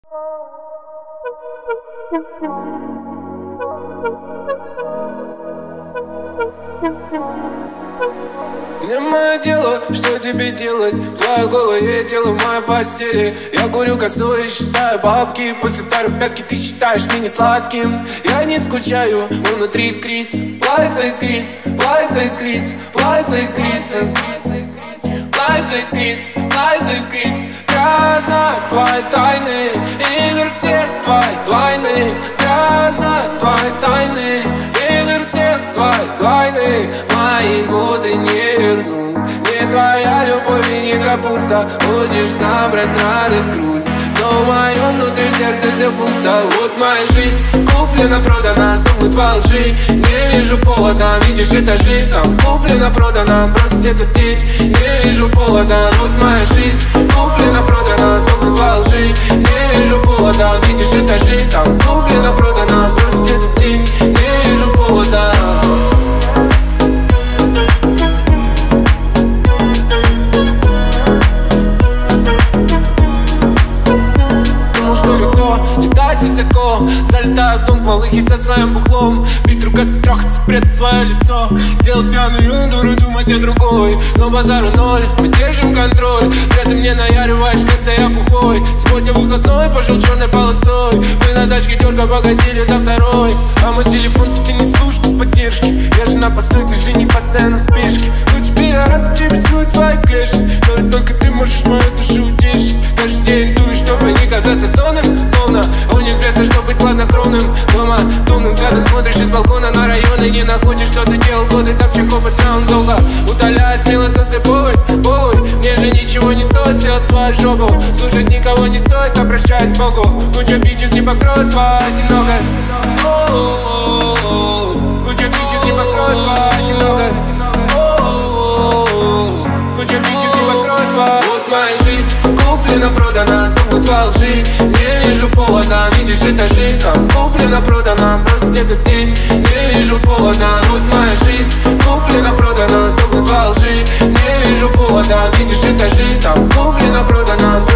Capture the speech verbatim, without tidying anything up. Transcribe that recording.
Не мое дело, что тебе делать. Твое голое тело в моей постели. Я курю косу и считаю бабки. После второй пятки ты считаешь меня сладким. Я не скучаю, внутри искрится. Плавится искрится, плавится искрится, плавится искрится, плавится искрится, плавится искрится. Зря знаю твои тайны, игр всех твои двойны. Зря знаю твои тайны, игр всех твои двойны. Мои годы не верну. Не твоя любовь и не капуста. Хочешь забрать радость, грусть, но в моем внутри сердце все пусто. Вот моя жизнь куплена, продана, сдохнут во лжи. Не вижу повода, видишь этажи. Там куплена, продана, бросить этот день. Не вижу повода, вот моя жизнь куплена, продана, сдохнут во лжи. Не вижу повода, видишь этажи. Там куплена, продана, бросить этот день. Не вижу повода. Летать высоко, залетаю в дом полыхи со своим бухлом. Бить, ругаться, трахаться, прятать свое лицо. Делать пьяную дуру, думать о другой. Но базару ноль, мы держим контроль. Зря ты мне наяриваешь, когда я бухой. Сегодня выходной, пошел черной полосой. Мы на тачке терка погодили за второй. А мой телефон ты не слушай поддержки. Я же на посту, ты же не постоянно в спешке. Лучше пидорасов тебе суют свои клешни. Но ведь только ты можешь мою душу утешить. Каждый день дуешь, чтобы не казаться сонным. Словно гонишь беса, чтобы быть хладнокровным. Дома томным взглядом смотришь из балкона на районы. Не находишь, что ты делал годы, топча копоть сам долго. Удаляя смело со скайповой, повой. Мне же ничего не стоит сделать твою жопу. Слушать никого не стоит, обращаясь к Богу. Куча бичес не покроет твою одинокость. Куча бичес не покроет твою одинокость. Куча бичес не покроет твою. Вот моя жизнь куплена, продана, сдохнут во лжи. Не вижу повода, видишь этажи. Там куплена, продана, бросить этот день. Не вижу повода, вот моя жизнь куплена, продана, сдохнут во лжи. Не вижу повода, видишь этажи. Там куплена, продана.